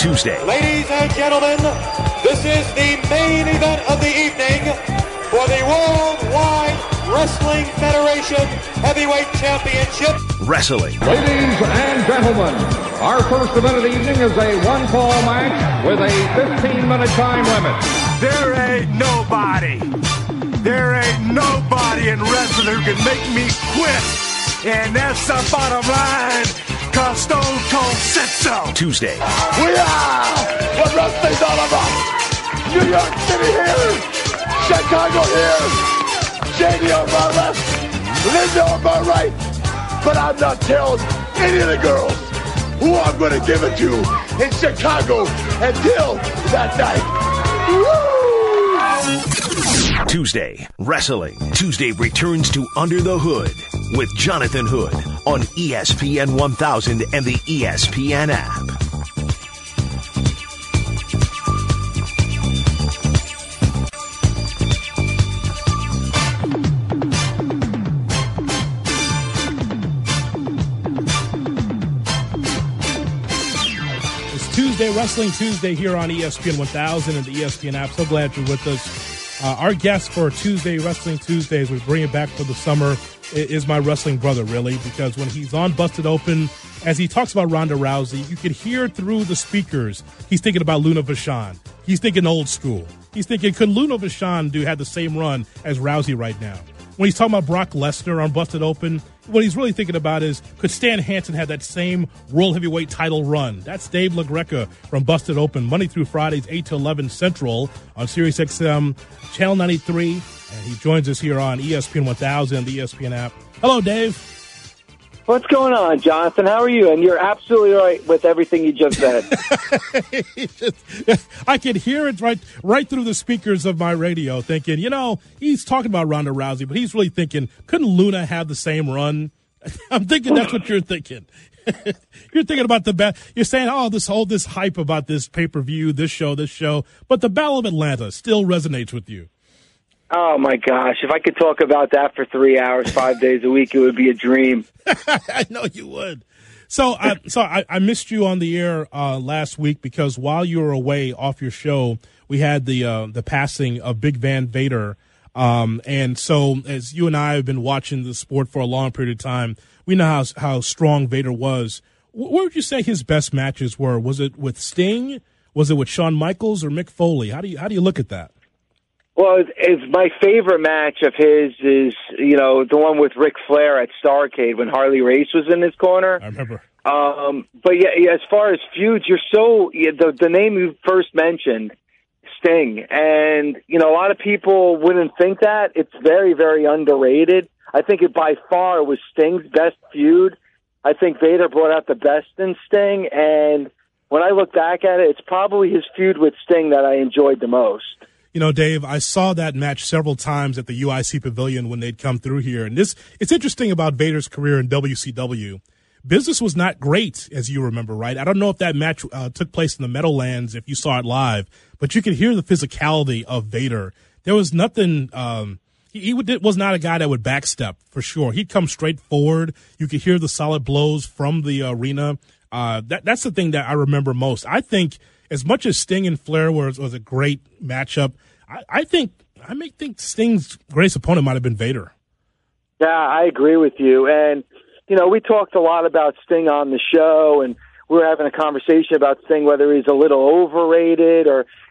Tuesday. Ladies and gentlemen, this is the main event of the evening for the Worldwide Wrestling Federation Heavyweight Championship. Wrestling. Ladies and gentlemen, our first event of the evening is a one-fall match with a 15-minute time limit. There ain't nobody in wrestling who can make me quit. And that's the bottom line, cause Stone Cold said so. Tuesday. We are what wrestling's all about. New York City here, Chicago here, JD on my left, Linda on my right. But I'm not telling any of the girls who I'm going to give it to in Chicago until that night. Woo! Tuesday, Wrestling. Tuesday returns to Under the Hood with Jonathan Hood on ESPN 1000 and the ESPN app. It's Tuesday, Wrestling Tuesday here on ESPN 1000 and the ESPN app. So glad you're with us. Our guest for Tuesday, Wrestling Tuesdays, we bring it back for the summer, is my wrestling brother, really, because when he's on Busted Open, as he talks about Ronda Rousey, you could hear through the speakers, he's thinking about Luna Vachon. He's thinking old school. He's thinking, could Luna Vachon have the same run as Rousey right now? When he's talking about Brock Lesnar on Busted Open, what he's really thinking about is, could Stan Hansen have that same World Heavyweight title run? That's Dave LaGreca from Busted Open, Monday through Fridays, 8 to 11 Central on Sirius XM, Channel 93. And he joins us here on ESPN 1000 and the ESPN app. Hello, Dave. What's going on, Jonathan? How are you? And you're absolutely right with everything you just said. I could hear it right through the speakers of my radio thinking, he's talking about Ronda Rousey, but he's really thinking, couldn't Luna have the same run? I'm thinking that's what you're thinking. You're thinking about you're saying, this hype about this pay-per-view, this show, but the Battle of Atlanta still resonates with you. Oh, my gosh. If I could talk about that for 3 hours, 5 days a week, it would be a dream. I know you would. So I missed you on the air last week because while you were away off your show, we had the passing of Big Van Vader. And so as you and I have been watching the sport for a long period of time, we know how strong Vader was. Where would you say his best matches were? Was it with Sting? Was it with Shawn Michaels or Mick Foley? How do you look at that? Well, it's my favorite match of his is, the one with Ric Flair at Starrcade when Harley Race was in his corner. I remember. But yeah, as far as feuds, the name you first mentioned, Sting, and, a lot of people wouldn't think that. It's very, very underrated. I think it by far was Sting's best feud. I think Vader brought out the best in Sting, and when I look back at it, it's probably his feud with Sting that I enjoyed the most. Dave, I saw that match several times at the UIC Pavilion when they'd come through here. And it's interesting about Vader's career in WCW. Business was not great, as you remember, right? I don't know if that match took place in the Meadowlands, if you saw it live, but you could hear the physicality of Vader. There was nothing, he was not a guy that would backstep, for sure. He'd come straight forward. You could hear the solid blows from the arena. That's the thing that I remember most. I think as much as Sting and Flair was a great matchup, I think Sting's greatest opponent might have been Vader. Yeah, I agree with you. And, we talked a lot about Sting on the show, and we were having a conversation about Sting, whether he's a little overrated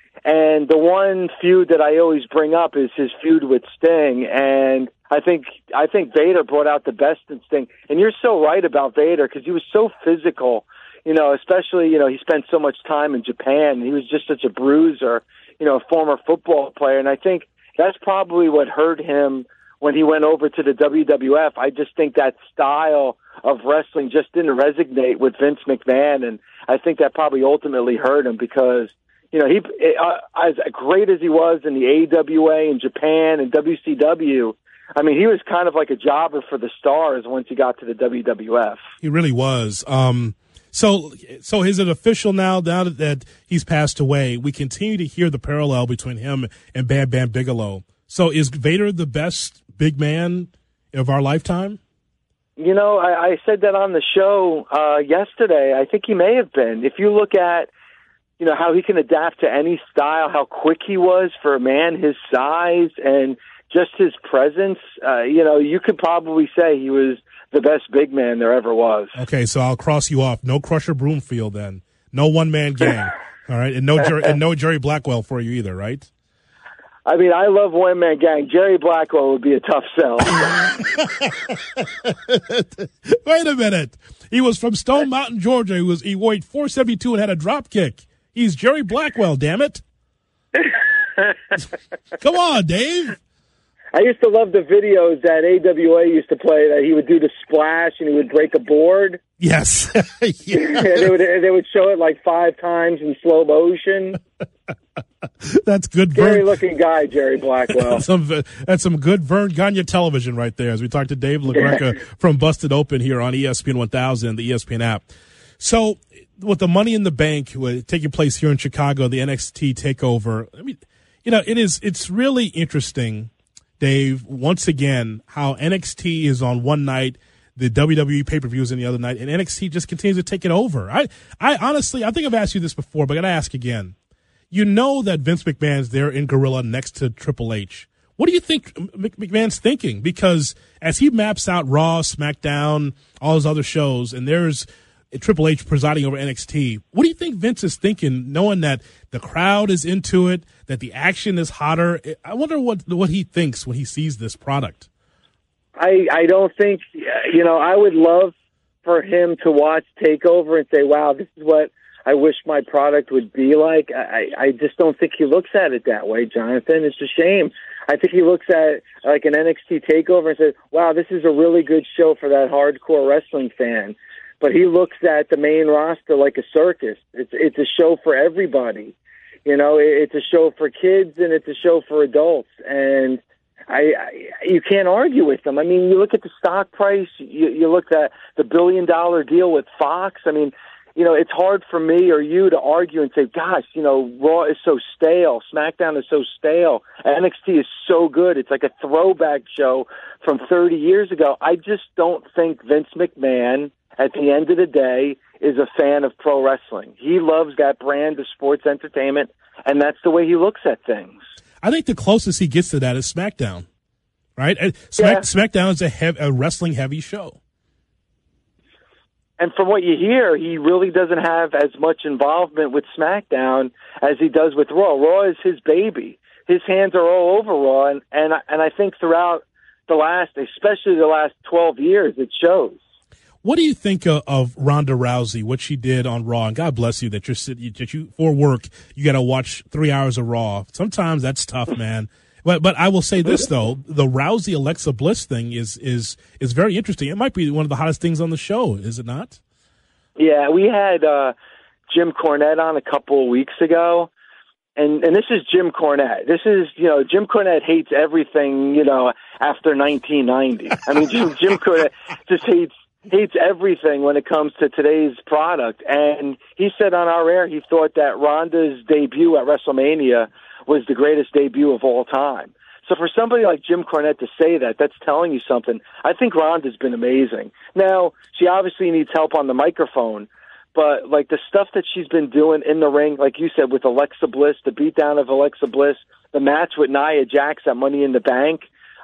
and the one feud that I always bring up is his feud with Sting. And I think Vader brought out the best in Sting. And you're so right about Vader because he was so physical. Especially, he spent so much time in Japan. He was just such a bruiser, a former football player. And I think that's probably what hurt him when he went over to the WWF. I just think that style of wrestling just didn't resonate with Vince McMahon. And I think that probably ultimately hurt him because, he, as great as he was in the AWA in Japan and WCW, I mean, he was kind of like a jobber for the stars once he got to the WWF. He really was. So is it official now that he's passed away? We continue to hear the parallel between him and Bam Bam Bigelow. So is Vader the best big man of our lifetime? I said that on the show yesterday. I think he may have been. If you look at how he can adapt to any style, how quick he was for a man his size, and just his presence. You could probably say he was the best big man there ever was. Okay, so I'll cross you off. No Crusher Broomfield then. No one-man gang. All right, and no Jerry Blackwell for you either, right? I mean, I love one-man gang. Jerry Blackwell would be a tough sell. Wait a minute. He was from Stone Mountain, Georgia. He weighed 472 and had a drop kick. He's Jerry Blackwell, damn it. Come on, Dave. I used to love the videos that AWA used to play that he would do the splash and he would break a board. Yes. Yeah. They would show it like 5 times in slow motion. That's good. Scary-looking guy, Jerry Blackwell. That's some good Vern Gagne television right there as we talk to Dave LaGreca from Busted Open here on ESPN 1000 and the ESPN app. So with the Money in the Bank taking place here in Chicago, the NXT TakeOver, I mean, it's really interesting, Dave, once again, how NXT is on one night, the WWE pay-per-view is on the other night, and NXT just continues to take it over. I honestly, I think I've asked you this before, but I got to ask again. You know that Vince McMahon's there in Gorilla next to Triple H. What do you think McMahon's thinking? Because as he maps out Raw, SmackDown, all his other shows, and there's Triple H presiding over NXT, what do you think Vince is thinking, knowing that the crowd is into it, that the action is hotter? I wonder what he thinks when he sees this product. I don't think, I would love for him to watch TakeOver and say, wow, this is what I wish my product would be like. I just don't think he looks at it that way, Jonathan. It's a shame. I think he looks at like an NXT TakeOver and says, wow, this is a really good show for that hardcore wrestling fan. But he looks at the main roster like a circus. It's a show for everybody. It's a show for kids and it's a show for adults. And you can't argue with them. I mean, you look at the stock price, you look at the $1 billion deal with Fox. I mean, it's hard for me or you to argue and say, gosh, Raw is so stale. SmackDown is so stale. NXT is so good. It's like a throwback show from 30 years ago. I just don't think Vince McMahon, at the end of the day, is a fan of pro wrestling. He loves that brand of sports entertainment, and that's the way he looks at things. I think the closest he gets to that is SmackDown, right? SmackDown is a wrestling-heavy show. And from what you hear, he really doesn't have as much involvement with SmackDown as he does with Raw. Raw is his baby. His hands are all over Raw, and I think throughout especially the last 12 years, it shows. What do you think of Ronda Rousey, what she did on Raw? And God bless you that you for work, you got to watch 3 hours of Raw. Sometimes that's tough, man. But I will say this, though. The Rousey-Alexa Bliss thing is very interesting. It might be one of the hottest things on the show, is it not? Yeah, we had Jim Cornette on a couple of weeks ago. And this is Jim Cornette. This is, Jim Cornette hates everything, after 1990. I mean, Jim Cornette just hates everything when it comes to today's product. And he said on our air he thought that Ronda's debut at WrestleMania was the greatest debut of all time. So for somebody like Jim Cornette to say that, that's telling you something. I think Ronda's been amazing. Now, she obviously needs help on the microphone, but like the stuff that she's been doing in the ring, like you said, with Alexa Bliss, the beatdown of Alexa Bliss, the match with Nia Jax at Money in the Bank,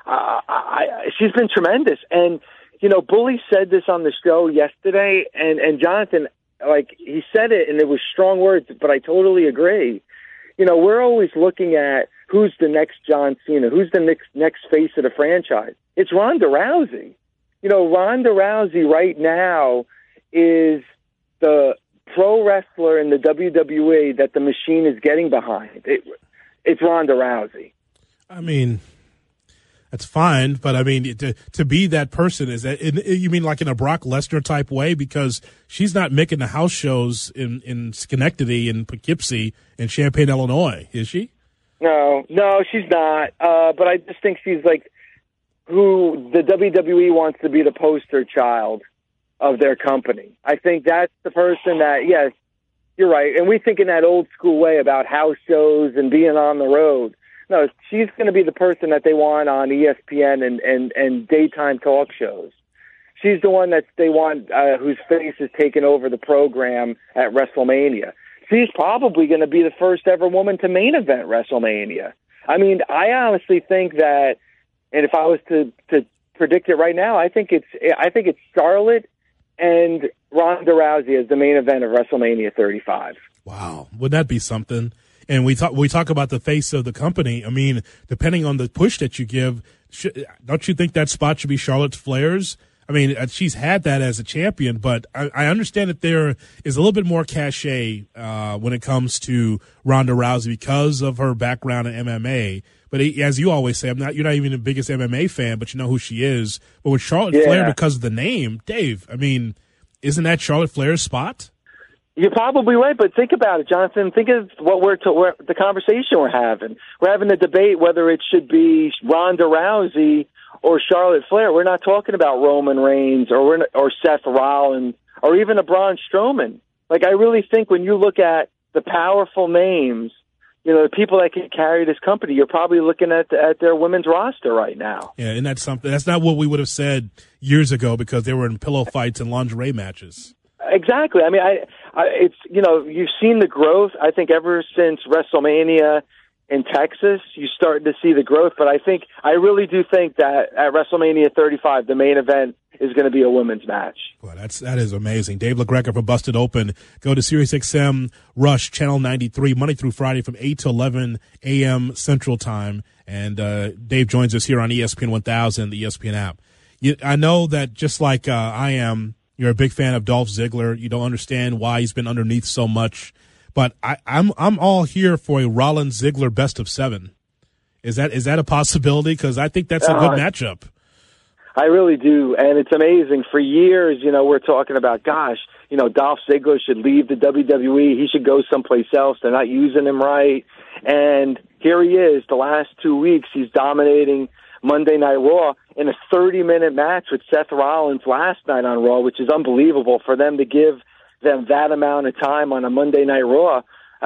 she's been tremendous. And, Bully said this on the show yesterday, and Jonathan, like, he said it, and it was strong words, but I totally agree. We're always looking at who's the next John Cena, who's the next face of the franchise. It's Ronda Rousey. Ronda Rousey right now is the pro wrestler in the WWE that the machine is getting behind. It's Ronda Rousey. I mean, that's fine, but I mean, to be that person, is that you mean like in a Brock Lesnar type way? Because she's not making the house shows in Schenectady and Poughkeepsie and Champaign, Illinois, is she? No, she's not. But I just think she's like who the WWE wants to be the poster child of their company. I think that's the person that, yes, you're right. And we think in that old school way about house shows and being on the road. No, she's going to be the person that they want on ESPN and daytime talk shows. She's the one that they want, whose face is taking over the program at WrestleMania. she's probably going to be the first ever woman to main event WrestleMania. I mean, I honestly think that, and if I was to predict it right now, I think it's Charlotte and Ronda Rousey as the main event of WrestleMania 35. Wow, would that be something? And we talk about the face of the company. I mean, depending on the push that you give, don't you think that spot should be Charlotte Flair's? I mean, she's had that as a champion, but I understand that there is a little bit more cachet when it comes to Ronda Rousey because of her background in MMA. But as you always say, you're not even the biggest MMA fan, but you know who she is. But with Charlotte Flair, because of the name, Dave, I mean, isn't that Charlotte Flair's spot? You're probably right, but think about it, Jonathan. Think of the conversation we're having. We're having a debate whether it should be Ronda Rousey or Charlotte Flair. We're not talking about Roman Reigns or Seth Rollins or even a Braun Strowman. Like, I really think when you look at the powerful names, you know, the people that can carry this company, you're probably looking at their women's roster right now. Yeah, and that's something. That's not what we would have said years ago because they were in pillow fights and lingerie matches. Exactly. I mean, it's, you know, you've seen the growth. I think ever since WrestleMania in Texas, you started to see the growth. But I really do think that at WrestleMania 35, the main event is going to be a women's match. Well, that is amazing. Dave LaGreca from Busted Open. Go to SiriusXM Rush Channel 93 Monday through Friday from 8 to 11 a.m. Central Time. And Dave joins us here on ESPN 1000, the ESPN app. I know that just like I am, you're a big fan of Dolph Ziggler. You don't understand why he's been underneath so much. But I'm all here for a Rollins Ziggler best of 7. Is that a possibility? Because I think that's a good matchup. I really do, and it's amazing. For years, you know, we're talking about, gosh, you know, Dolph Ziggler should leave the WWE. He should go someplace else. They're not using him right. And here he is. The last 2 weeks, he's dominating Monday Night Raw in a 30-minute match with Seth Rollins last night on Raw, which is unbelievable for them to give them that amount of time on a Monday Night Raw.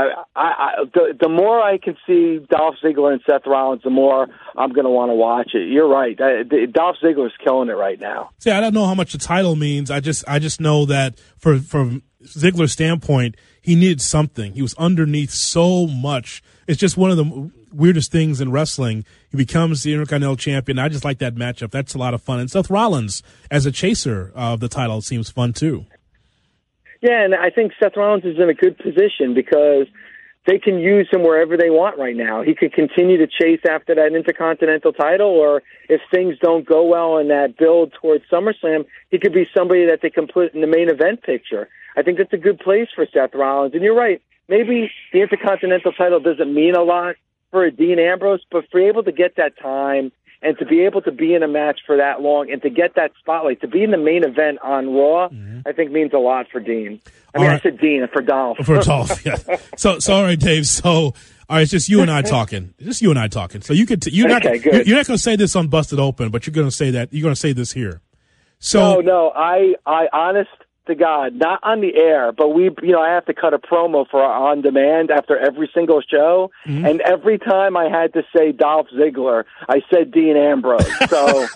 The more I can see Dolph Ziggler and Seth Rollins, the more I'm going to want to watch it. You're right. Dolph Ziggler's killing it right now. See, I don't know how much the title means. I just know that from Ziggler's standpoint, he needed something. He was underneath so much. It's just one of the weirdest things in wrestling. He becomes the Intercontinental Champion. I just like that matchup. That's a lot of fun. And Seth Rollins, as a chaser of the title, seems fun too. Yeah, and I think Seth Rollins is in a good position because they can use him wherever they want right now. He could continue to chase after that Intercontinental title, or if things don't go well in that build towards SummerSlam, he could be somebody that they can put in the main event picture. I think that's a good place for Seth Rollins. And you're right, maybe the Intercontinental title doesn't mean a lot for a Dean Ambrose, but for able to get that time and to be able to be in a match for that long and to get that spotlight, to be in the main event on Raw, I think means a lot for Dean. I said Dean, for Dolph. For Dolph, yeah. So all right, Dave. So, all right, it's just you and I talking. Just you and I talking. So you're not going to say this on Busted Open, but you're going to say that. You're going to say this here. So no, I honest to God, not on the air, but I have to cut a promo for our On Demand after every single show, and every time I had to say Dolph Ziggler, I said Dean Ambrose. So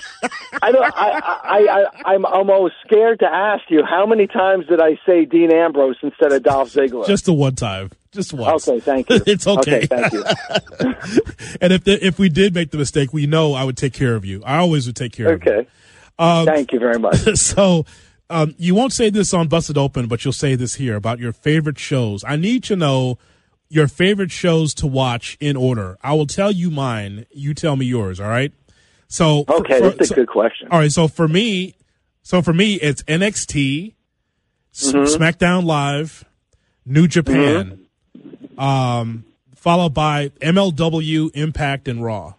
I'm almost scared to ask you, how many times did I say Dean Ambrose instead of Dolph Ziggler? Just the one time. Just once. Okay, thank you. It's okay. Thank you. And if we did make the mistake, we know I would take care of you. I always would take care of you. Okay. Thank you very much. So you won't say this on Busted Open, but you'll say this here about your favorite shows. I need to know your favorite shows to watch in order. I will tell you mine. You tell me yours, all right? So that's a good question. All right, so for me, it's NXT, SmackDown Live, New Japan, followed by MLW, Impact, and Raw.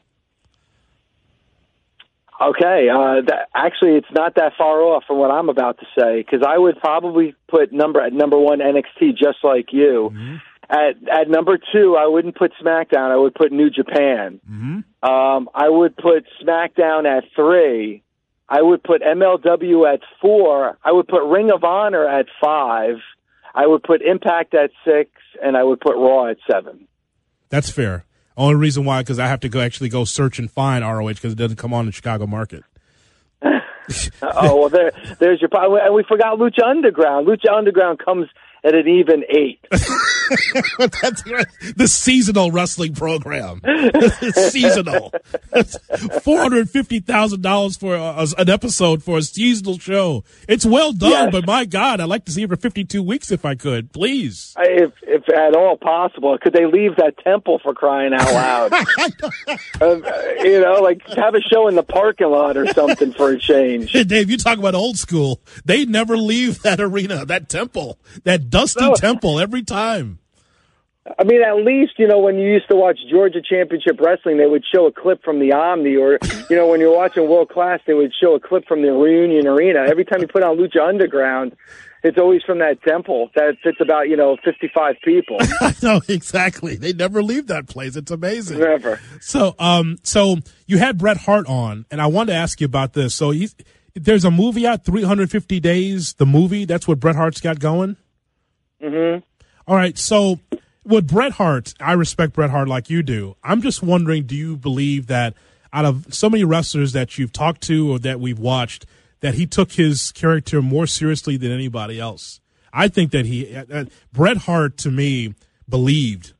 Okay, actually, it's not that far off from what I'm about to say, because I would probably put at number one NXT, just like you. At number 2, I wouldn't put SmackDown. I would put New Japan. I would put SmackDown at 3. I would put MLW at 4. I would put Ring of Honor at 5. I would put Impact at 6, and I would put Raw at 7. That's fair. Only reason why, because I have to go search and find ROH because it doesn't come on in the Chicago market. Well, there's your problem. And we forgot Lucha Underground. Lucha Underground comes at an even 8. That's right. The seasonal wrestling program. Seasonal. $450,000 for an episode for a seasonal show. It's well done, Yes. but my God, I'd like to see it for 52 weeks if I could. Please. If at all possible. Could they leave that temple, for crying out loud? Like have a show in the parking lot or something for a change. Dave, you talk about old school. They never leave that arena, that temple, that dusty temple every time. I mean, at least, when you used to watch Georgia Championship Wrestling, they would show a clip from the Omni, or, when you're watching World Class, they would show a clip from the Reunion Arena. Every time you put on Lucha Underground, it's always from that temple that fits about, 55 people. I know, exactly. They never leave that place. It's amazing. Never. So you had Bret Hart on, and I wanted to ask you about this. So there's a movie out, 350 Days, the movie. That's what Bret Hart's got going? Mm-hmm. All right, so with Bret Hart, I respect Bret Hart like you do. I'm just wondering, do you believe that out of so many wrestlers that you've talked to or that we've watched, that he took his character more seriously than anybody else? I think that Bret Hart, to me, believed,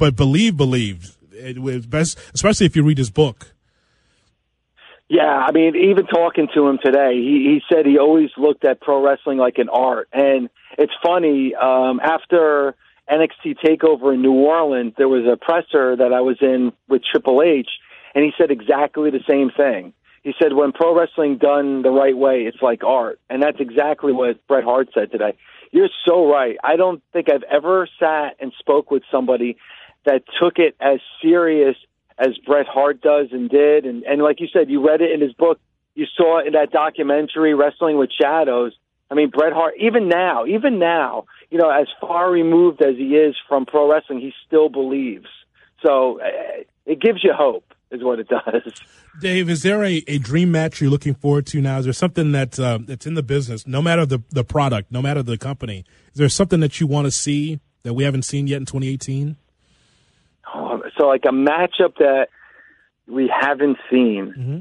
it was best, especially if you read his book. Yeah, I mean, even talking to him today, he said he always looked at pro wrestling like an art. And it's funny, after NXT TakeOver in New Orleans, there was a presser that I was in with Triple H, and he said exactly the same thing. He said, when pro wrestling done the right way, it's like art. And that's exactly what Bret Hart said today. You're so right. I don't think I've ever sat and spoke with somebody that took it as serious as Bret Hart does and did. And like you said, you read it in his book. You saw it in that documentary, Wrestling with Shadows. I mean, Bret Hart, even now, as far removed as he is from pro wrestling, he still believes. So it gives you hope, is what it does. Dave, is there a dream match you're looking forward to now? Is there something that's in the business, no matter the product, no matter the company? Is there something that you want to see that we haven't seen yet in 2018? So like a matchup that we haven't seen. Mm-hmm.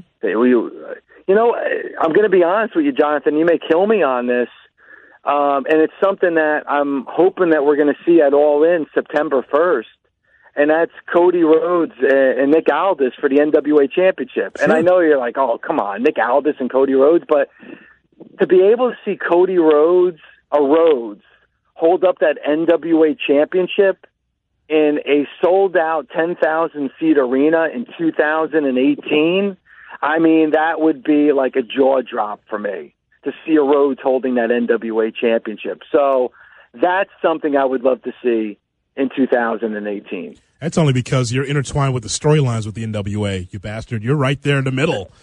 I'm going to be honest with you, Jonathan. You may kill me on this. And it's something that I'm hoping that we're going to see at All In September 1st. And that's Cody Rhodes and Nick Aldis for the NWA Championship. Sure. And I know you're like, oh, come on, Nick Aldis and Cody Rhodes. But to be able to see Cody Rhodes hold up that NWA Championship in a sold-out 10,000-seat arena in 2018, I mean, that would be like a jaw drop for me to see a Rhodes holding that NWA Championship. So that's something I would love to see in 2018. That's only because you're intertwined with the storylines with the NWA, you bastard. You're right there in the middle.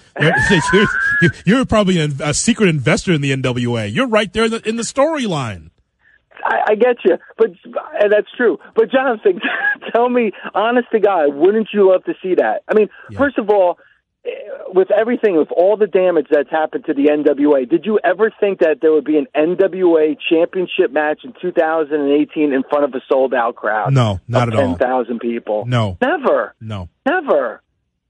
You're probably a secret investor in the NWA. You're right there in the storyline. I get you, and that's true. But Jonathan, tell me, honest to God, wouldn't you love to see that? I mean, First of all, with everything, with all the damage that's happened to the NWA, did you ever think that there would be an NWA championship match in 2018 in front of a sold-out crowd? No, not at all. 10,000 people. No. Never. No. Never.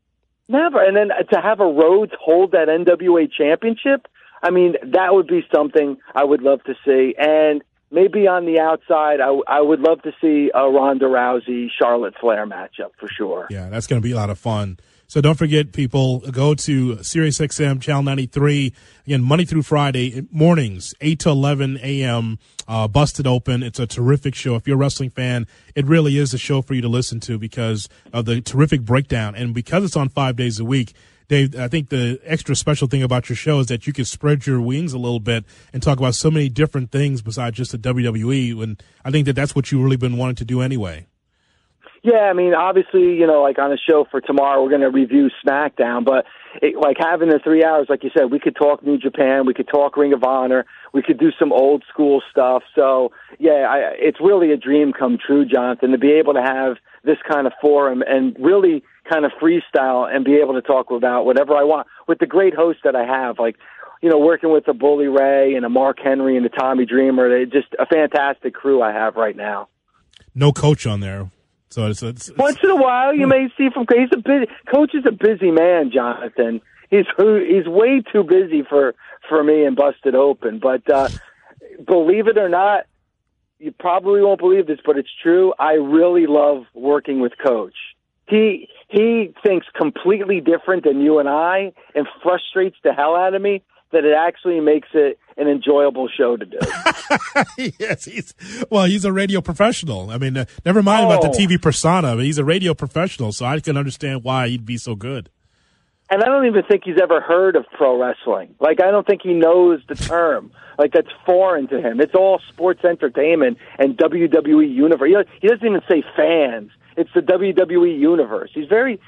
And then to have a Rhodes hold that NWA championship, I mean, that would be something I would love to see. And maybe on the outside, I would love to see a Ronda Rousey, Charlotte Flair matchup for sure. Yeah, that's going to be a lot of fun. So don't forget, people, go to SiriusXM Channel 93, again, Monday through Friday, mornings, 8 to 11 a.m., Busted Open. It's a terrific show. If you're a wrestling fan, it really is a show for you to listen to because of the terrific breakdown. And because it's on 5 days a week, Dave, I think the extra special thing about your show is that you can spread your wings a little bit and talk about so many different things besides just the WWE. And I think that's what you've really been wanting to do anyway. Yeah, I mean, obviously, like on the show for tomorrow, we're going to review SmackDown, but like having the 3 hours, like you said, we could talk New Japan, we could talk Ring of Honor, we could do some old school stuff. So, yeah, it's really a dream come true, Jonathan, to be able to have this kind of forum and really kind of freestyle and be able to talk about whatever I want with the great hosts that I have, like, working with the Bully Ray and a Mark Henry and the Tommy Dreamer. They're just a fantastic crew I have right now. No coach on there. So it's once in a while you may see from Coach is a busy man, Jonathan. He's way too busy for me and Busted Open. But believe it or not, you probably won't believe this, but it's true. I really love working with Coach. He thinks completely different than you and I, and frustrates the hell out of me, that it actually makes it an enjoyable show to do. Yes, he's a radio professional. I mean, never mind about the TV persona, but he's a radio professional, so I can understand why he'd be so good. And I don't even think he's ever heard of pro wrestling. Like, I don't think he knows the term. Like, that's foreign to him. It's all sports entertainment and WWE universe. He doesn't even say fans. It's the WWE universe. He's very,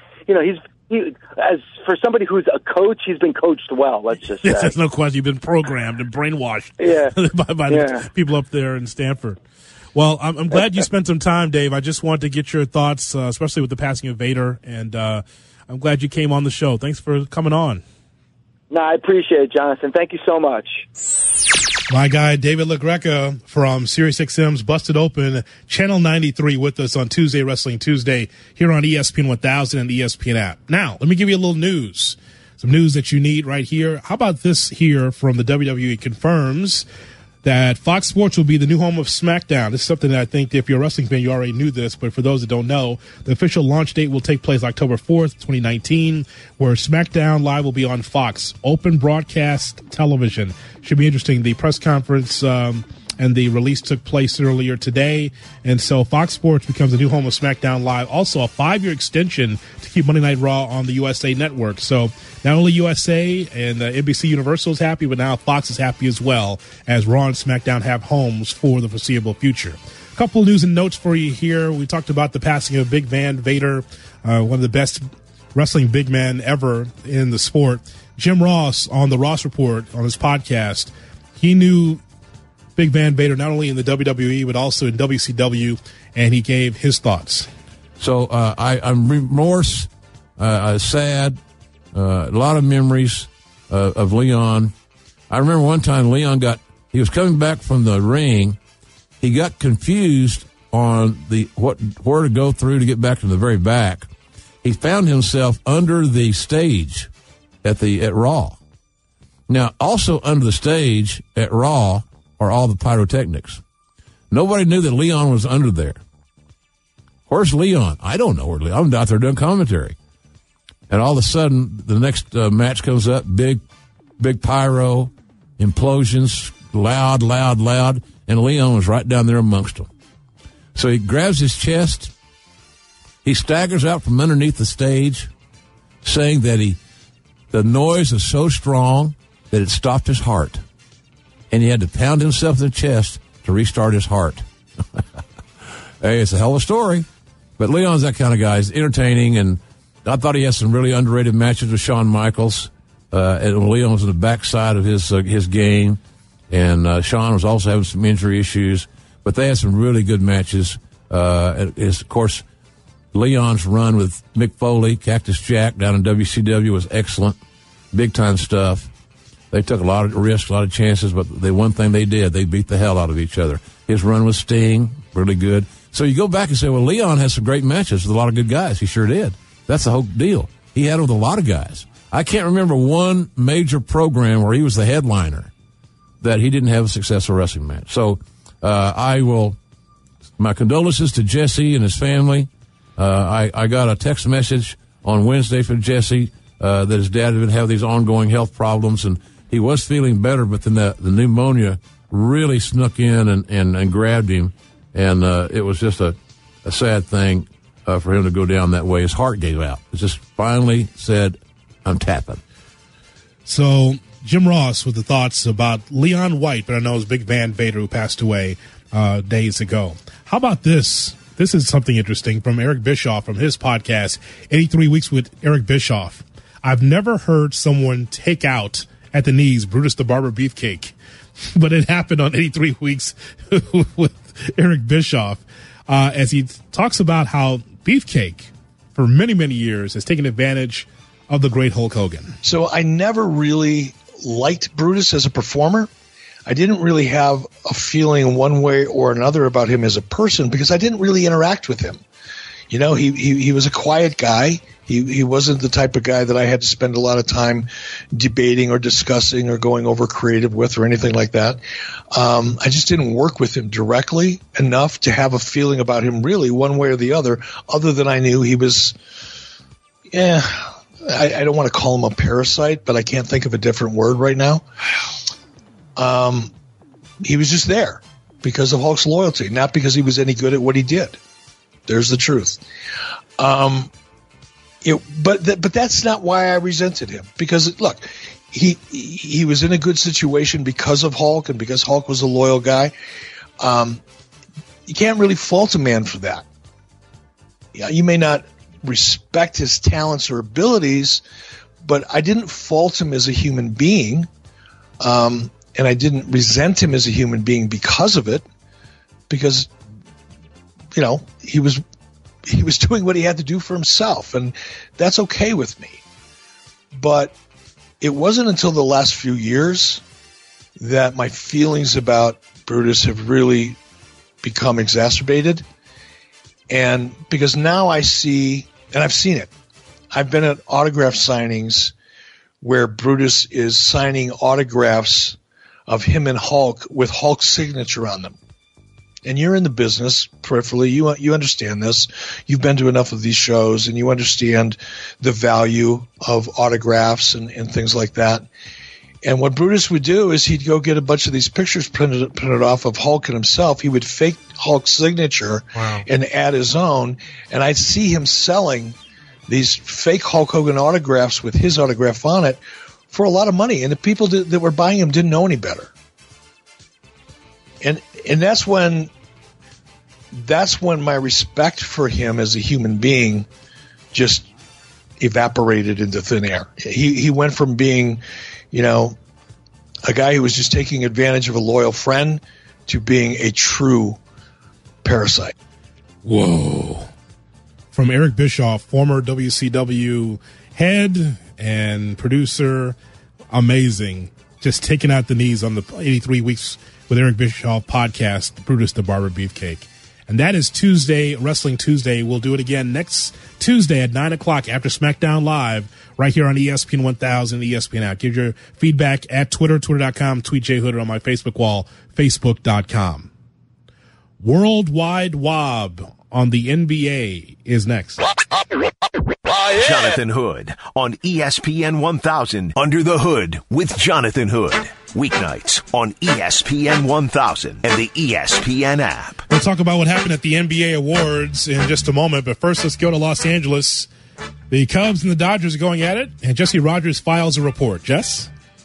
as for somebody who's a coach, he's been coached well, let's just say. Yes, there's no question. You've been programmed and brainwashed by the people up there in Stanford. Well, I'm glad you spent some time, Dave. I just wanted to get your thoughts, especially with the passing of Vader, and I'm glad you came on the show. Thanks for coming on. No, I appreciate it, Jonathan. Thank you so much. My guy, David LaGreca from SiriusXM's Busted Open, Channel 93 with us on Tuesday, Wrestling Tuesday, here on ESPN 1000 and the ESPN app. Now, let me give you a little news. Some news that you need right here. How about this here from the WWE confirms that Fox Sports will be the new home of SmackDown. This is something that I think if you're a wrestling fan, you already knew this, but for those that don't know, the official launch date will take place October 4th, 2019, where SmackDown Live will be on Fox. Open broadcast television. Should be interesting. The press conference and the release took place earlier today, and so Fox Sports becomes the new home of SmackDown Live. Also, a 5-year extension to keep Monday Night Raw on the USA Network. So not only USA and NBC Universal is happy, but now Fox is happy as well, as Raw and SmackDown have homes for the foreseeable future. A couple of news and notes for you here. We talked about the passing of Big Van Vader, one of the best wrestling big men ever in the sport. Jim Ross on the Ross Report on his podcast, he knew Big Van Vader not only in the WWE but also in WCW, and he gave his thoughts. So I'm remorse, sad, a lot of memories of Leon. I remember one time he was coming back from the ring. He got confused on where to go through to get back to the very back. He found himself under the stage at Raw. Now, also under the stage at Raw are all the pyrotechnics. Nobody knew that Leon was under there. Where's Leon? I don't know where Leon. I'm out there doing commentary. And all of a sudden, the next match comes up, big pyro, implosions, loud, and Leon was right down there amongst them. So he grabs his chest. He staggers out from underneath the stage, saying that the noise is so strong that it stopped his heart. And he had to pound himself in the chest to restart his heart. Hey, it's a hell of a story. But Leon's that kind of guy. He's entertaining, and I thought he had some really underrated matches with Shawn Michaels. And Leon was in the backside of his game. And Shawn was also having some injury issues. But they had some really good matches. Of course, Leon's run with Mick Foley, Cactus Jack down in WCW was excellent. Big-time stuff. They took a lot of risks, a lot of chances, but the one thing they did, they beat the hell out of each other. His run with Sting, really good. So you go back and say, well, Leon has some great matches with a lot of good guys. He sure did. That's the whole deal. He had it with a lot of guys. I can't remember one major program where he was the headliner that he didn't have a successful wrestling match. So my condolences to Jesse and his family. I got a text message on Wednesday from Jesse that his dad had been having these ongoing health problems, and he was feeling better, but then the pneumonia really snuck in and grabbed him, and it was just a sad thing for him to go down that way. His heart gave out. It just finally said, I'm tapping. So Jim Ross with the thoughts about Leon White, but I know it was Big Van Vader who passed away days ago. How about this? This is something interesting from Eric Bischoff from his podcast, 83 Weeks with Eric Bischoff. I've never heard someone take out at the knees Brutus the Barber Beefcake, but it happened on 83 Weeks with Eric Bischoff as he talks about how Beefcake, for many, many years, has taken advantage of the great Hulk Hogan. So I never really liked Brutus as a performer. I didn't really have a feeling one way or another about him as a person because I didn't really interact with him. You know, he was a quiet guy. He wasn't the type of guy that I had to spend a lot of time debating or discussing or going over creative with or anything like that. I just didn't work with him directly enough to have a feeling about him really one way or the other than I knew he was, I don't want to call him a parasite, but I can't think of a different word right now. He was just there because of Hulk's loyalty, not because he was any good at what he did. There's the truth. But that's not why I resented him. Because look, he was in a good situation because of Hulk and because Hulk was a loyal guy. You can't really fault a man for that. Yeah, you may not respect his talents or abilities, but I didn't fault him as a human being, and I didn't resent him as a human being because of it. Because he was doing what he had to do for himself, and that's okay with me. But it wasn't until the last few years that my feelings about Brutus have really become exacerbated. And because now I see, and I've seen it, I've been at autograph signings where Brutus is signing autographs of him and Hulk with Hulk's signature on them. And you're in the business peripherally. You understand this. You've been to enough of these shows, and you understand the value of autographs and things like that. And what Brutus would do is he'd go get a bunch of these pictures printed off of Hulk and himself. He would fake Hulk's signature and add his own. And I'd see him selling these fake Hulk Hogan autographs with his autograph on it for a lot of money. And the people that were buying them didn't know any better. And that's when my respect for him as a human being just evaporated into thin air. He went from being, a guy who was just taking advantage of a loyal friend to being a true parasite. Whoa. From Eric Bischoff, former WCW head and producer, amazing. Just taking out the knees on the 83 Weeks with Eric Bischoff podcast, Brutus the Barber Beefcake. And that is Tuesday, Wrestling Tuesday. We'll do it again next Tuesday at 9 o'clock after SmackDown Live, right here on ESPN 1000, the ESPN app. Give your feedback at Twitter, twitter.com, tweet Jay Hood, or on my Facebook wall, facebook.com. Worldwide Wob on the NBA is next. Jonathan Hood on ESPN 1000, Under the Hood with Jonathan Hood. Weeknights on ESPN 1000 and the ESPN app. We'll talk about what happened at the NBA Awards in just a moment, but first let's go to Los Angeles. The Cubs and the Dodgers are going at it, and Jesse Rogers files a report. Jess?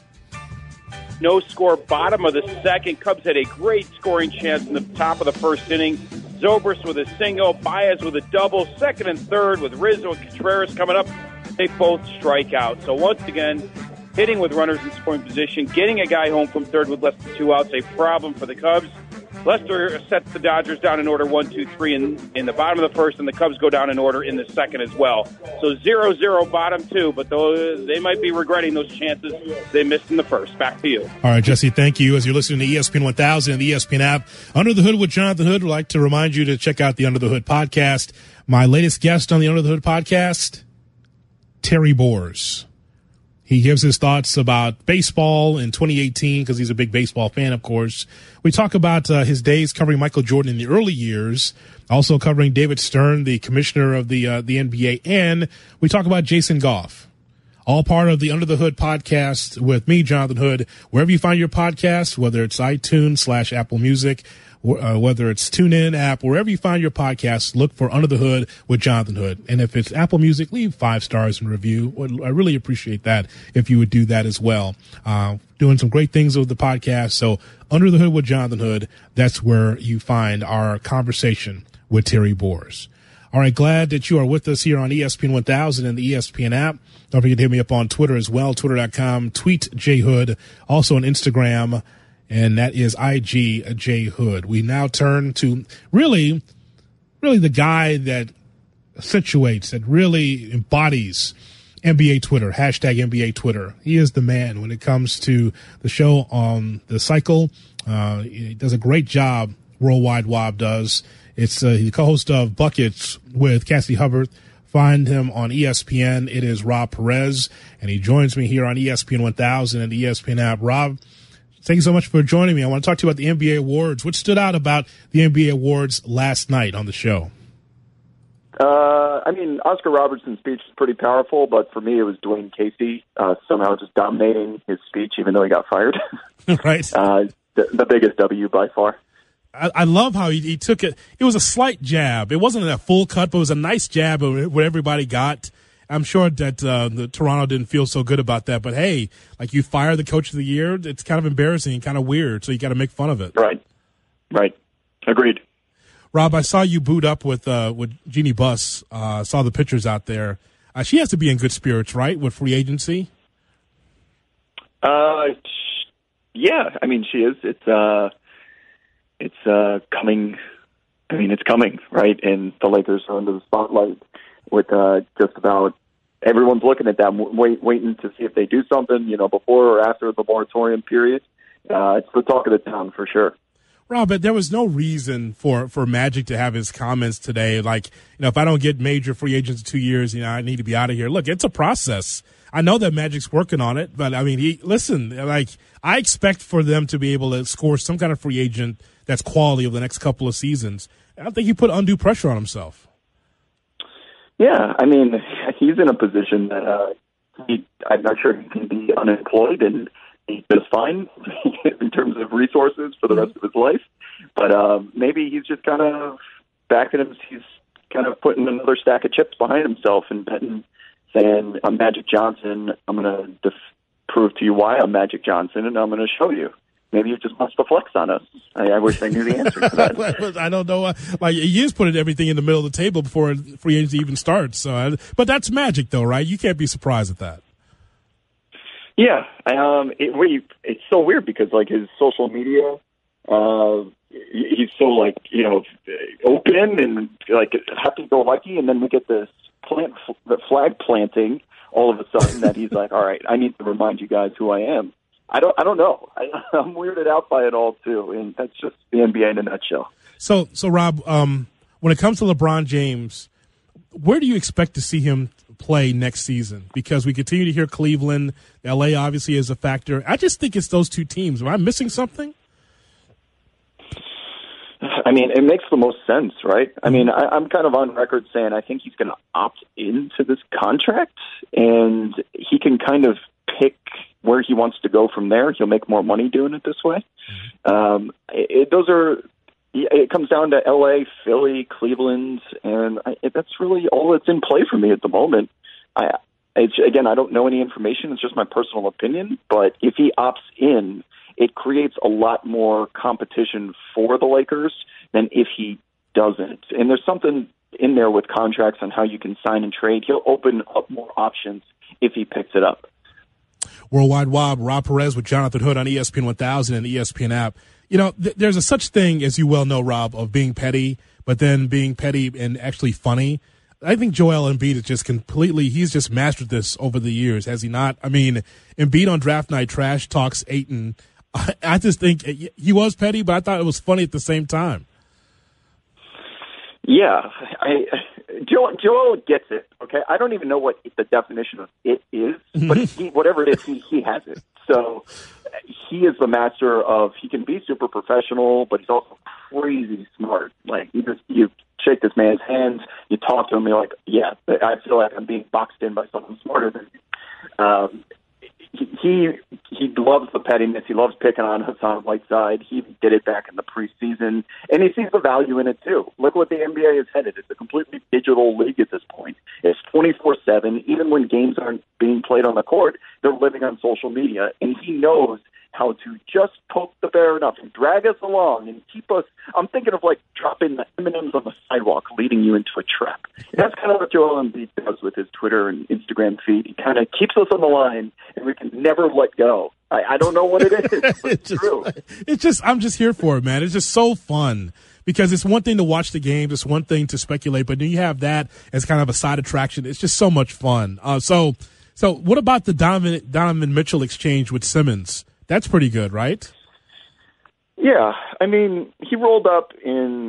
No score, bottom of the second. Cubs had a great scoring chance in the top of the first inning. Zobrist with a single, Baez with a double, second and third with Rizzo and Contreras coming up. They both strike out. So once again, hitting with runners in scoring position, getting a guy home from third with less than 2 outs, a problem for the Cubs. Lester sets the Dodgers down in order 1, 2, 3 in the bottom of the first, and the Cubs go down in order in the second as well. So 0-0 bottom two, but they might be regretting those chances they missed in the first. Back to you. All right, Jesse, thank you. As you're listening to ESPN 1000 and the ESPN app, Under the Hood with Jonathan Hood, I'd like to remind you to check out the Under the Hood podcast. My latest guest on the Under the Hood podcast, Terry Boers. He gives his thoughts about baseball in 2018 because he's a big baseball fan, of course. We talk about his days covering Michael Jordan in the early years, also covering David Stern, the commissioner of the NBA, and we talk about Jason Goff. All part of the Under the Hood podcast with me, Jonathan Hood. Wherever you find your podcast, whether it's iTunes / Apple Music, whether it's TuneIn app, wherever you find your podcast, look for Under the Hood with Jonathan Hood. And if it's Apple Music, leave 5 stars and review. I really appreciate that if you would do that as well. Doing some great things with the podcast. So Under the Hood with Jonathan Hood, that's where you find our conversation with Terry Boers. All right, glad that you are with us here on ESPN 1000 and the ESPN app. Don't forget to hit me up on Twitter as well, twitter.com, tweet J Hood, also on Instagram, and that is IG J Hood. We now turn to really the guy that accentuates, that really embodies NBA Twitter, hashtag NBA Twitter. He is the man when it comes to the show on the cycle. He does a great job, Worldwide Wob does. It's the co-host of Buckets with Cassidy Hubbard find him on ESPN. It is Rob Perez, and he joins me here on ESPN 1000 and the ESPN app. Rob, thank you so much for joining me. I want to talk to you about the NBA awards. What stood out about the NBA awards last night on the show? I mean, Oscar Robertson's speech is pretty powerful, but for me, it was Dwayne Casey somehow just dominating his speech, even though he got fired. Right. The biggest W by far. I love how he took it. It was a slight jab. It wasn't a full cut, but it was a nice jab of what everybody got. I'm sure that the Toronto didn't feel so good about that. But, hey, like you fire the coach of the year, it's kind of embarrassing and kind of weird, so you got to make fun of it. Right. Agreed. Rob, I saw you boot up with Jeannie Buss. Saw the pictures out there. She has to be in good spirits, right, with free agency? Yeah, I mean, she is. It's coming. I mean, it's coming, right? And the Lakers are under the spotlight with just about everyone's looking at them, waiting to see if they do something, before or after the moratorium period. It's the talk of the town for sure. Rob, but there was no reason for Magic to have his comments today. Like, if I don't get major free agents in 2 years, I need to be out of here. Look, it's a process. I know that Magic's working on it, but I mean, I expect for them to be able to score some kind of free agent that's quality over the next couple of seasons. I don't think he put undue pressure on himself. Yeah, I mean, he's in a position that I'm not sure he can be unemployed and he does fine in terms of resources for the rest of his life. But maybe he's just kind of backing him. He's kind of putting another stack of chips behind himself and betting, saying, I'm Magic Johnson. I'm going to prove to you why I'm Magic Johnson, and I'm going to show you. Maybe he just wants to flex on us. I wish I knew the answer to that. I don't know. He is putting everything in the middle of the table before free agency even starts. But that's Magic, though, right? You can't be surprised at that. Yeah, it's so weird because his social media, he's so open and happy-go-lucky, and then we get this flag planting all of a sudden that he's like, all right, I need to remind you guys who I am. I don't know. I'm weirded out by it all too, and that's just the NBA in a nutshell. So Rob, when it comes to LeBron James, where do you expect to see him play next season? Because we continue to hear Cleveland, LA obviously is a factor. I just think it's those two teams. Am I missing something? I mean, it makes the most sense, right? I mean, I'm kind of on record saying I think he's going to opt into this contract, and he can kind of pick where he wants to go from there. He'll make more money doing it this way. It comes down to LA, Philly, Cleveland, and that's really all that's in play for me at the moment. I don't know any information. It's just my personal opinion. But if he opts in, it creates a lot more competition for the Lakers than if he doesn't. And there's something in there with contracts on how you can sign and trade. He'll open up more options if he picks it up. Worldwide Rob Perez with Jonathan Hood on ESPN 1000 and the ESPN app. There's a such thing, as you well know, Rob, of being petty, but then being petty and actually funny. I think Joel Embiid is just he's just mastered this over the years, has he not? I mean, Embiid on draft night trash talks Ayton. I just think he was petty, but I thought it was funny at the same time. Yeah, Joel gets it. Okay, I don't even know what the definition of it is, but whatever it is, he has it. So he is the master of. He can be super professional, but he's also crazy smart. Like you shake this man's hands, you talk to him, you're like, yeah, I feel like I'm being boxed in by someone smarter than me. He loves the pettiness. He loves picking on Hassan Whiteside. He did it back in the preseason, and he sees the value in it too. Look what the NBA is headed. It's a completely digital league at this point. It's 24/7. Even when games aren't being played on the court, they're living on social media, and he knows how to just poke the bear enough and drag us along and keep us. I'm thinking of dropping the M&Ms on the sidewalk, leading you into a trap. And that's kind of what Joel Embiid does with his Twitter and Instagram feed. He kind of keeps us on the line, and we can never let go. I don't know what it is. But it's true. I'm just here for it, man. It's just so fun. Because it's one thing to watch the games, it's one thing to speculate, but then you have that as kind of a side attraction. It's just so much fun. So what about the Donovan Mitchell exchange with Simmons? That's pretty good, right? Yeah. I mean, he rolled up in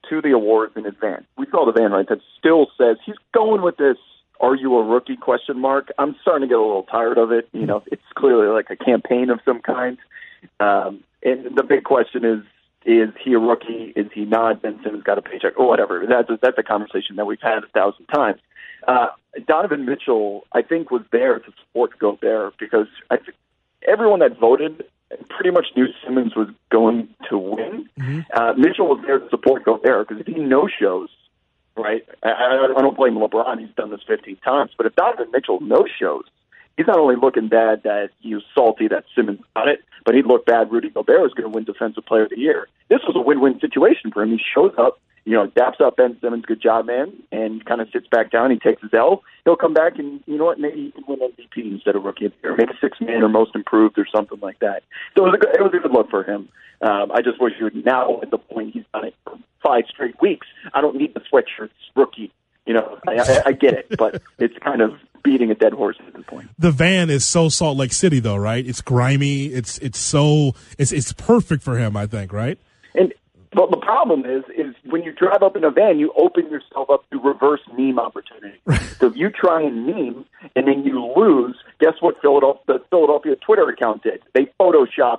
to the awards in his van. We saw the van, right, that still says he's going with this, "Are you a rookie?" ? I'm starting to get a little tired of it. You know, it's clearly like a campaign of some kind. And the big question is he a rookie? Is he not? Ben Simmons got a paycheck or whatever. That's a conversation that we've had 1,000 times. Donovan Mitchell, I think, was there to support Gobert because everyone that voted pretty much knew Simmons was going to win. Mm-hmm. Mitchell was there to support Gobert because if he no-shows, right, I don't blame LeBron. He's done this 15 times. But if Donovan Mitchell no-shows, he's not only looking bad that he was salty that Simmons got it, but he'd look bad Rudy Gobert was going to win Defensive Player of the Year. This was a win-win situation for him. He shows up, daps up Ben Simmons, good job, man, and kind of sits back down. He takes his L. He'll come back and, you know what, maybe he can win MVP instead of Rookie of the Year, maybe Sixth Man or Most Improved or something like that. So it was a good look for him. I just wish he would now, at the point he's done it for 5 straight weeks, I don't need the sweatshirts rookie. I get it, but it's kind of beating a dead horse at this point. The van is so Salt Lake City, though, right? It's grimy. It's perfect for him, I think, right? But the problem is when you drive up in a van, you open yourself up to reverse meme opportunity. So if you try and meme and then you lose, guess what the Philadelphia Twitter account did? They photoshopped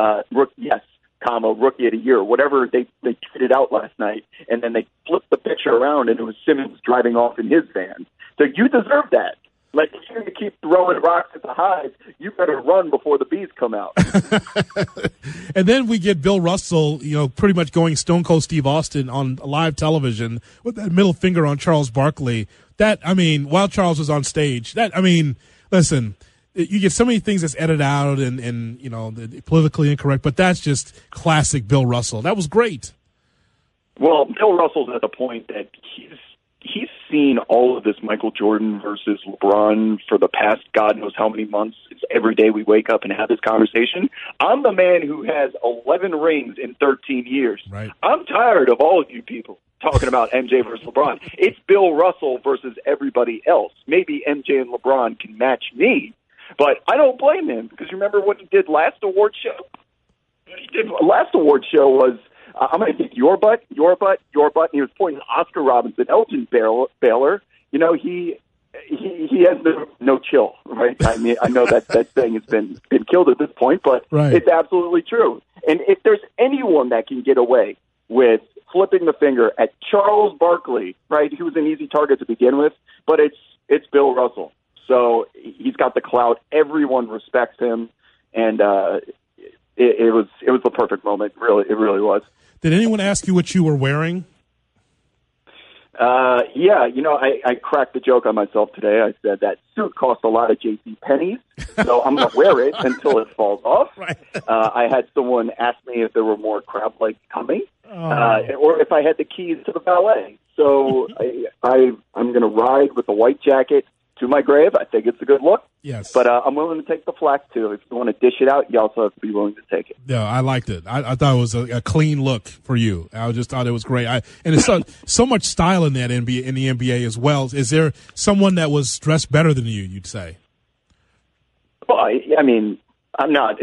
Rookie of the Year, whatever they tweeted out last night, and then they flipped the picture around and it was Simmons driving off in his van. So you deserve that. Like, if you're going to keep throwing rocks at the hive, you better run before the bees come out. And then we get Bill Russell, pretty much going Stone Cold Steve Austin on live television with that middle finger on Charles Barkley. While Charles was on stage, listen, you get so many things that's edited out and politically incorrect, but that's just classic Bill Russell. That was great. Well, Bill Russell's at the point that he's seen all of this Michael Jordan versus LeBron for the past God knows how many months. It's every day we wake up and have this conversation. I'm the man who has 11 rings in 13 years. Right. I'm tired of all of you people talking about MJ versus LeBron. It's Bill Russell versus everybody else. Maybe MJ and LeBron can match me, but I don't blame him because remember what he did last award show? Last award show was, I'm going to kick your butt, your butt, your butt. And he was pointing Oscar Robertson, Elgin Baylor. He has no chill, right? I mean, I know that thing has been killed at this point, but right. It's absolutely true. And if there's anyone that can get away with flipping the finger at Charles Barkley, right? He was an easy target to begin with, but it's Bill Russell. So he's got the clout. Everyone respects him, and it was the perfect moment. Really, it really was. Did anyone ask you what you were wearing? Yeah, I cracked the joke on myself today. I said that suit cost a lot of J.C. Penney's, so I'm going to wear it until it falls off. Right. I had someone ask me if there were more crab legs coming, or if I had the keys to the valet. So I'm going to ride with the white jacket to my grave. I think it's a good look. Yes. But I'm willing to take the flack, too. If you want to dish it out, you also have to be willing to take it. Yeah, I liked it. I thought it was a clean look for you. I just thought it was great. And it's so much style in the NBA as well. Is there someone that was dressed better than you'd say? Well, I mean, I'm not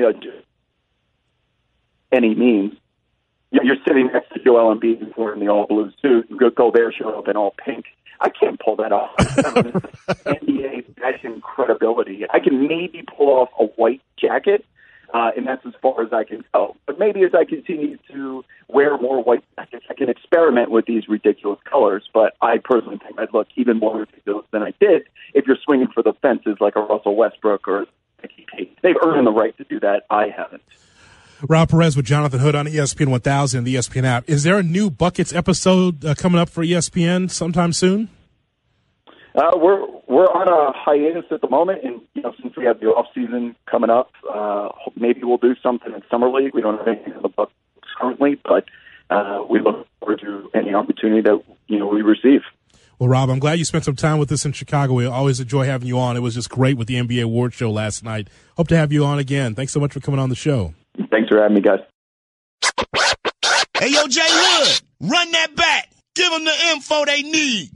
any means. You're sitting next to Joel Embiid in the all-blue suit, and Gobert showed up in all pink. I can't pull that off. NBA fashion credibility. I can maybe pull off a white jacket, and that's as far as I can go. But maybe as I continue to wear more white jackets, I can experiment with these ridiculous colors. But I personally think I'd look even more ridiculous than I did if you're swinging for the fences like a Russell Westbrook or a Mickey Pate. They've earned the right to do that. I haven't. Rob Perez with Jonathan Hood on ESPN 1000 and the ESPN app. Is there a new Buckets episode coming up for ESPN sometime soon? We're on a hiatus at the moment, and since we have the off season coming up, maybe we'll do something in Summer League. We don't have anything in the books currently, but we look forward to any opportunity that we receive. Well, Rob, I'm glad you spent some time with us in Chicago. We always enjoy having you on. It was just great with the NBA Award Show last night. Hope to have you on again. Thanks so much for coming on the show. Thanks for having me, guys. Hey, yo, Jay Wood, run that back. Give them the info they need.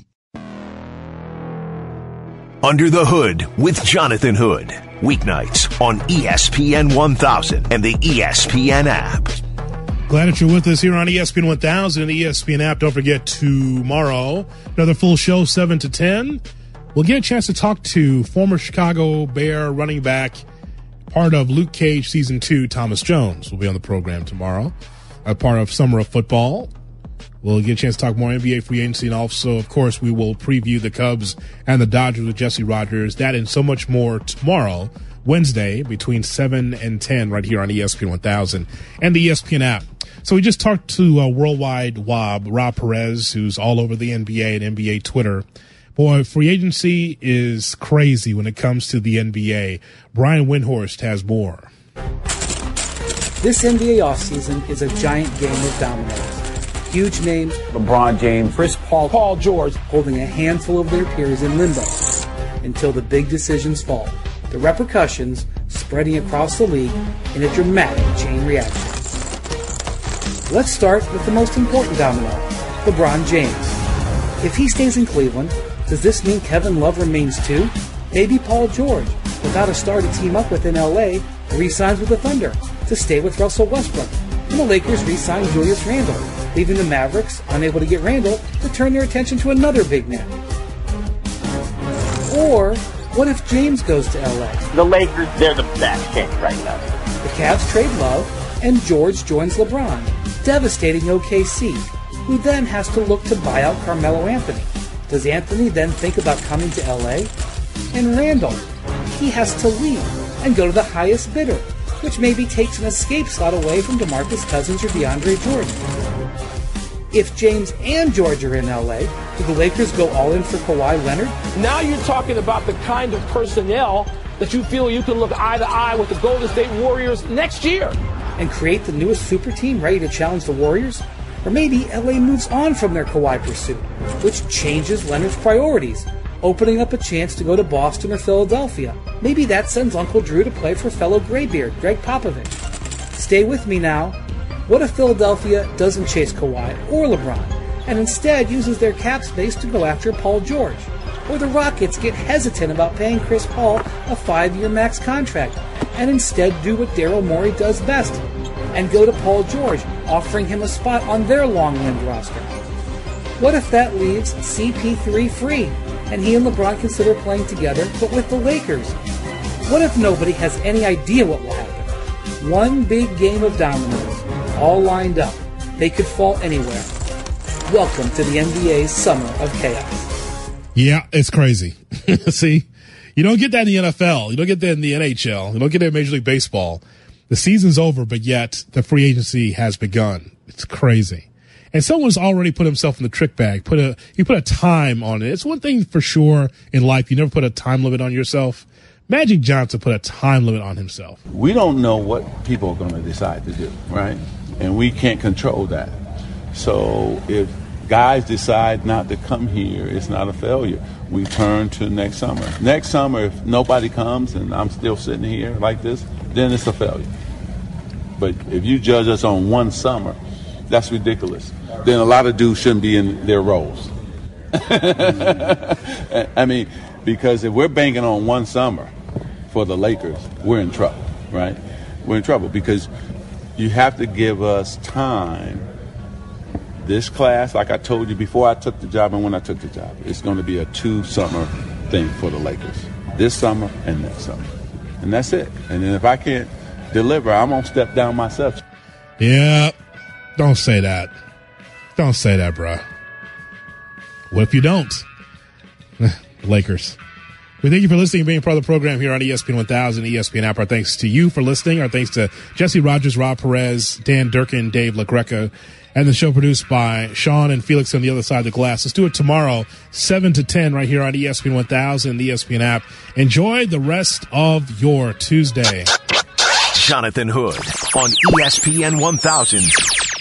Under the Hood with Jonathan Hood. Weeknights on ESPN 1000 and the ESPN app. Glad that you're with us here on ESPN 1000 and the ESPN app. Don't forget, tomorrow, another full show, 7 to 10. We'll get a chance to talk to former Chicago Bear running back, part of Luke Cage Season 2, Thomas Jones. Will be on the program tomorrow, a part of Summer of Football. We'll get a chance to talk more NBA free agency, and also, of course, we will preview the Cubs and the Dodgers with Jesse Rogers. That and so much more tomorrow, Wednesday, between 7 and 10, right here on ESPN 1000 and the ESPN app. So we just talked to Worldwide Wob, Rob Perez, who's all over the NBA and NBA Twitter. Boy, free agency is crazy when it comes to the NBA. Brian Windhorst has more. This NBA offseason is a giant game of dominoes. Huge names, LeBron James, Chris Paul, Paul George, holding a handful of their peers in limbo until the big decisions fall. The repercussions spreading across the league in a dramatic chain reaction. Let's start with the most important domino, LeBron James. If he stays in Cleveland, does this mean Kevin Love remains too? Maybe Paul George, without a star to team up with in LA, re-signs with the Thunder to stay with Russell Westbrook, and the Lakers re-sign Julius Randle, leaving the Mavericks, unable to get Randle, to turn their attention to another big man. Or what if James goes to LA? The Lakers, they're the best pick right now. The Cavs trade Love, and George joins LeBron, devastating OKC, who then has to look to buy out Carmelo Anthony. Does Anthony then think about coming to LA? And Randle, he has to leave and go to the highest bidder, which maybe takes an escape slot away from DeMarcus Cousins or DeAndre Jordan. If James and George are in LA, do the Lakers go all in for Kawhi Leonard? Now you're talking about the kind of personnel that you feel you can look eye to eye with the Golden State Warriors next year. And create the newest super team ready to challenge the Warriors? Or maybe LA moves on from their Kawhi pursuit, which changes Leonard's priorities, opening up a chance to go to Boston or Philadelphia. Maybe that sends Uncle Drew to play for fellow Graybeard, Greg Popovich. Stay with me now. What if Philadelphia doesn't chase Kawhi or LeBron, and instead uses their cap space to go after Paul George? Or the Rockets get hesitant about paying Chris Paul a 5-year max contract, and instead do what Daryl Morey does best, and go to Paul George, offering him a spot on their long-limbed roster. What if that leaves CP3 free, and he and LeBron consider playing together, but with the Lakers? What if nobody has any idea what will happen? One big game of dominoes, all lined up. They could fall anywhere. Welcome to the NBA's Summer of Chaos. Yeah, it's crazy. See, you don't get that in the NFL. You don't get that in the NHL. You don't get that in Major League Baseball. The season's over, but yet the free agency has begun. It's crazy. And someone's already put himself in the trick bag. He put a time on it. It's one thing for sure in life. You never put a time limit on yourself. Magic Johnson put a time limit on himself. We don't know what people are going to decide to do, right? And we can't control that. So if guys decide not to come here, it's not a failure. We turn to next summer. Next summer, if nobody comes and I'm still sitting here like this, then it's a failure. But if you judge us on one summer, that's ridiculous. Then a lot of dudes shouldn't be in their roles. I mean, because if we're banking on one summer for the Lakers, we're in trouble, right? We're in trouble because you have to give us time. This class, like I told you before I took the job and when I took the job, it's going to be a 2-summer thing for the Lakers. This summer and next summer. And that's it. And then if I can't deliver, I'm going to step down myself. Yeah. Don't say that. Don't say that, bro. What if you don't? Lakers. We thank you for listening and being part of the program here on ESPN 1000, ESPN app. Our thanks to you for listening. Our thanks to Jesse Rogers, Rob Perez, Dan Durkin, Dave LaGreca, and the show produced by Sean and Felix on the other side of the glass. Let's do it tomorrow, 7 to 10, right here on ESPN 1000, the ESPN app. Enjoy the rest of your Tuesday. Jonathan Hood on ESPN 1000.